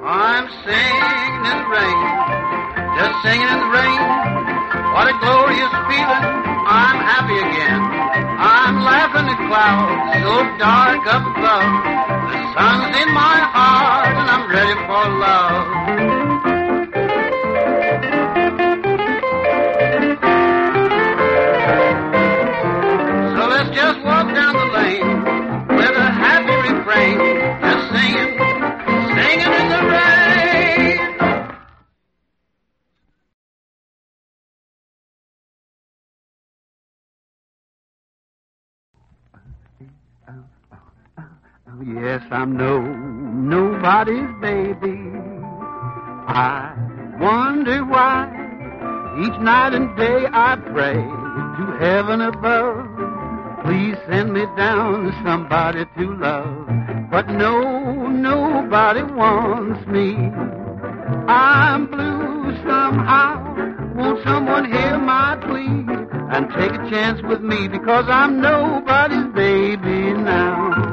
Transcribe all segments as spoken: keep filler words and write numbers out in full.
I'm singing in the rain, just singing in the rain. What a glorious feeling, I'm happy again. I'm laughing at clouds so dark up above. The sun's in my heart and I'm ready for love. So let's just walk down the lane with a happy refrain, just singing, singing in the rain. Yes, I'm no, nobody's baby. I wonder why each night and day I pray to heaven above. Please send me down somebody to love. But no, nobody wants me. I'm blue somehow. Won't someone hear my plea and take a chance with me, because I'm nobody's baby now.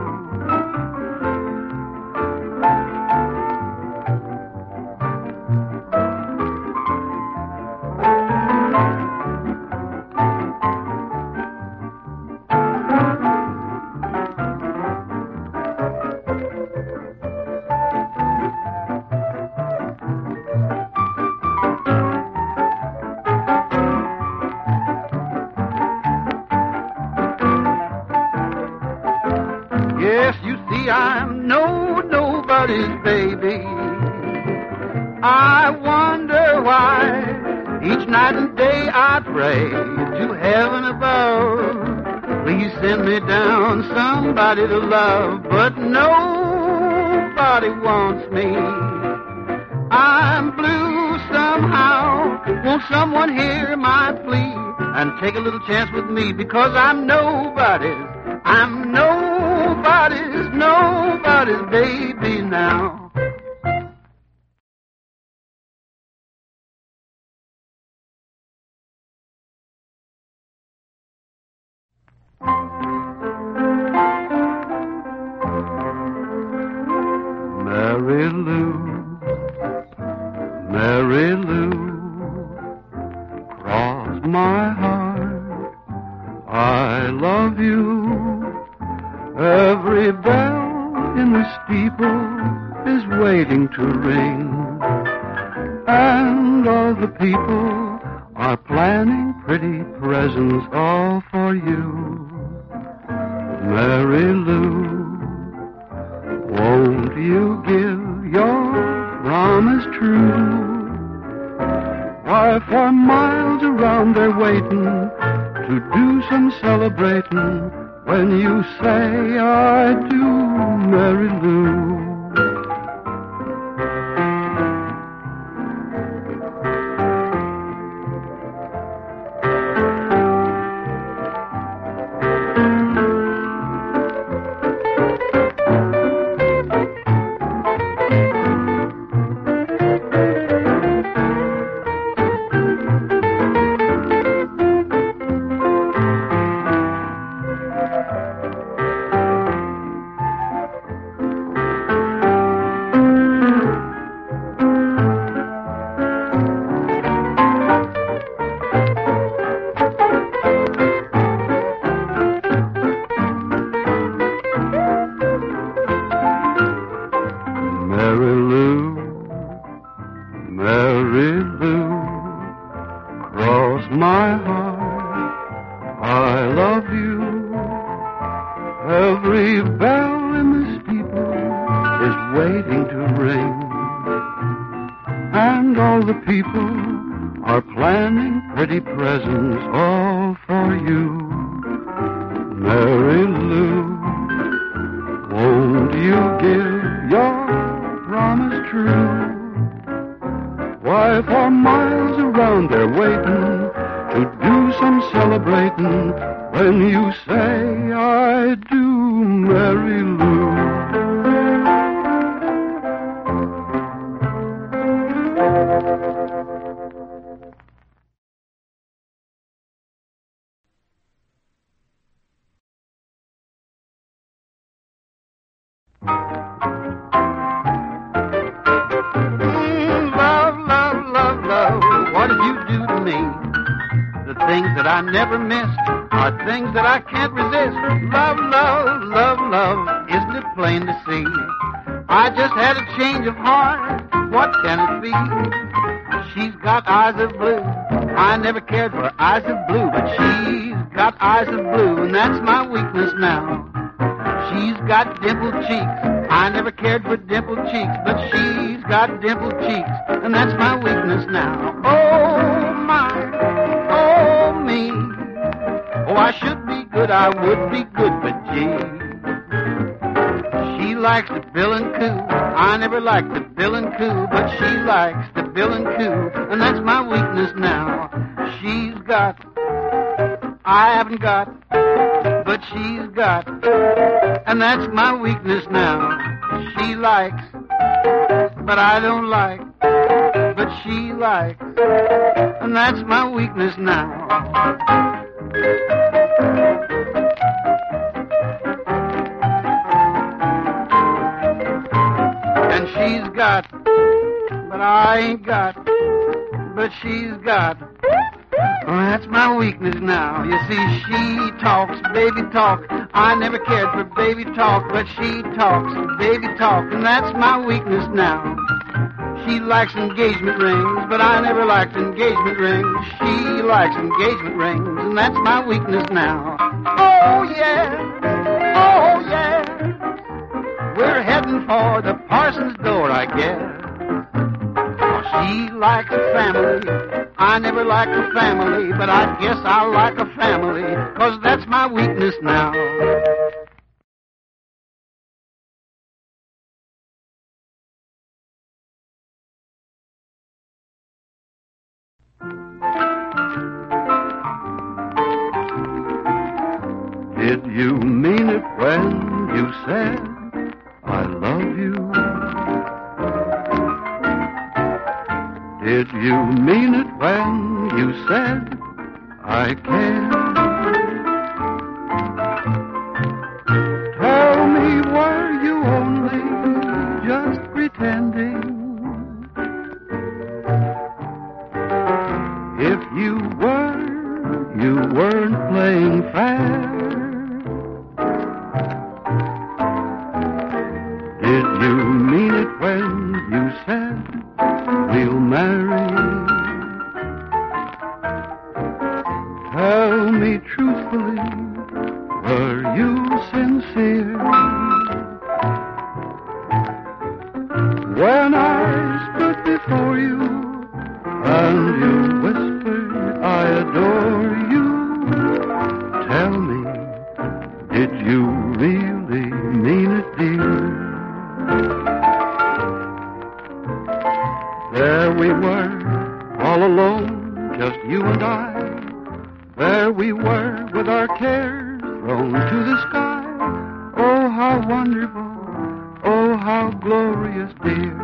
Yes, you see, I'm no nobody's baby. I wonder why each night and day I pray to heaven above. Please send me down somebody to love, but nobody wants me. I'm blue somehow. Won't someone hear my plea and take a little chance with me, because I'm nobody's. I'm nobody's, nobody's baby now. Mary Lou, Mary Lou, cross my heart, I love you. Every bell in the steeple is waiting to ring, and all the people are planning pretty presents all for you. Mary Lou, won't you give your promise true? Why, for miles around they're waiting to do some celebrating when you say I do, Mary Lou. Mary Lou, Mary Lou, cross my heart, I love you. Every bell in the steeple is waiting to ring, and all the people are planning pretty presents all for you. Mary Lou, won't you give your promise true? Why, for miles around they're waiting to do some celebrating when you say I do, Mary Lou. things that I never miss are things that I can't resist. Love, love, love, love, isn't it plain to see? I just had a change of heart, what can it be? She's got eyes of blue, I never cared for eyes of blue, but she's got eyes of blue, and that's my weakness now. She's got dimpled cheeks, I never cared for dimpled cheeks, but she's got dimpled cheeks, and that's my weakness now. Oh my, oh me, oh I should be good, I would be good, but gee. She likes the bill and coo, I never liked the bill and coo, but she likes the bill and coo, and that's my weakness now. She's got, I haven't got, but she's got, and that's my weakness now. She likes, but I don't like, but she likes, and that's my weakness now. And she's got, but I ain't got, but she's got, oh, that's my weakness now. You see, she talks baby talk. I never cared for baby talk, but she talks baby talk, and that's my weakness now. She likes engagement rings, but I never liked engagement rings. She likes engagement rings, and that's my weakness now. Oh, yeah, oh, yeah, we're heading for the parson's door, I guess. She likes a family, I never liked a family, but I guess I like a family, 'cause that's my weakness now. Did you mean it when you said I love you? Did you mean it when you said I care? Tell me, were you only just pretending? If you were, you weren't playing fair. Did you mean it when you said we'll marry? Tell me truthfully, were you sincere? When I stood before you and you whispered, I adore you, tell me, did you really mean it, dear? There we were, all alone, just you and I. There we were, with our cares thrown to the sky. Oh, how wonderful, oh, how glorious, dear.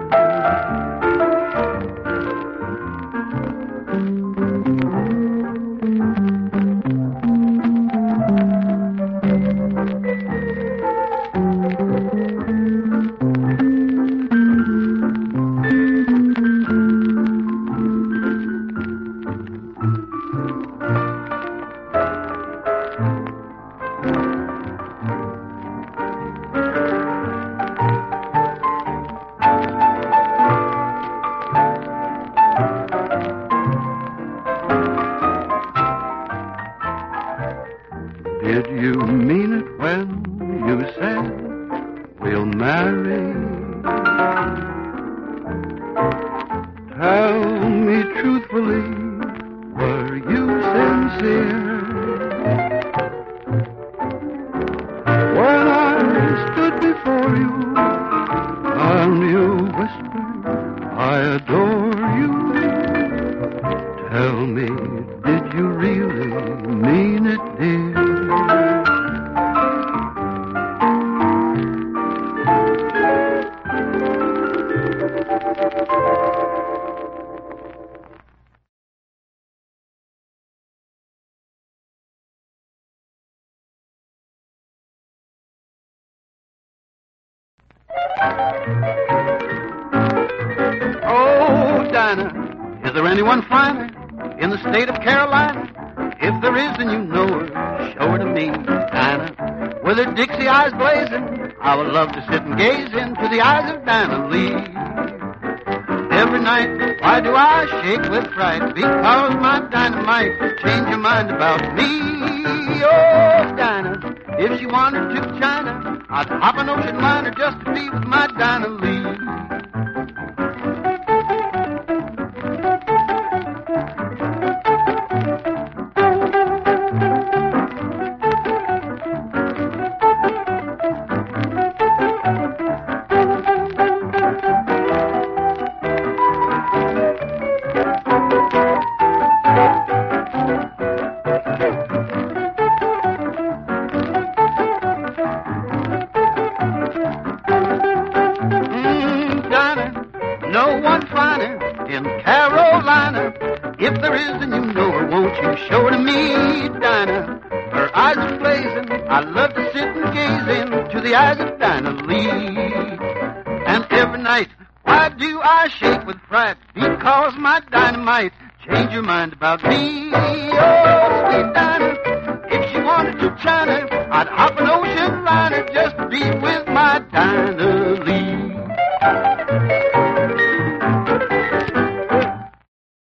Did you mean it when you said we'll marry? Tell me truthfully, were you sincere? When I stood before you and you whispered, I adore you, tell me, did you really mean it, dear? Oh, Dinah, is there anyone finer in the state of Carolina? If there is, then you know her. Show her to me, Dinah. With her Dixie eyes blazing, I would love to sit and gaze into the eyes of Dinah Lee. Every night, why do I shake with fright? Because my dynamite changed your mind about me. Oh, Dinah, if she wandered to China, I'd hop an ocean liner just to be with my Dinah Lee. No one finer in Carolina. If there is, then you know her. Won't you show her to me, Dinah? Her eyes are blazing. I love to sit and gaze into the eyes of Dinah Lee. And every night, why do I shake with fright? Because my dynamite changed your mind about me. Oh, sweet Dinah, if she wanted to China, I'd hop an ocean